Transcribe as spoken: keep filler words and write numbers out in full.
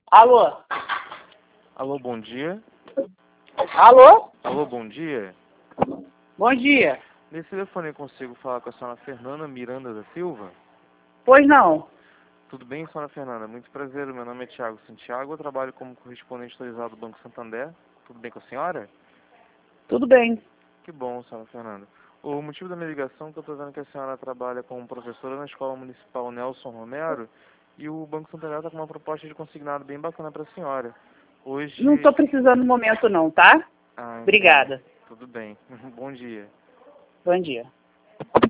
Alô? Alô, bom dia. Alô? Alô, bom dia. Bom dia. Nesse telefone eu consigo falar com a senhora Fernanda Miranda da Silva? Pois não. Tudo bem, senhora Fernanda? Muito prazer, meu nome é Thiago Santiago, eu trabalho como correspondente autorizado do Banco Santander. Tudo bem com a senhora? Tudo bem. Que bom, senhora Fernanda. O motivo da minha ligação é que eu estou vendo que a senhora trabalha como professora na Escola Municipal Nelson Romero e o Banco Santander está com uma proposta de consignado bem bacana para a senhora. Hoje... Não estou precisando no momento não, tá? Ah, Obrigada. tudo bem. Bom dia. Bom dia.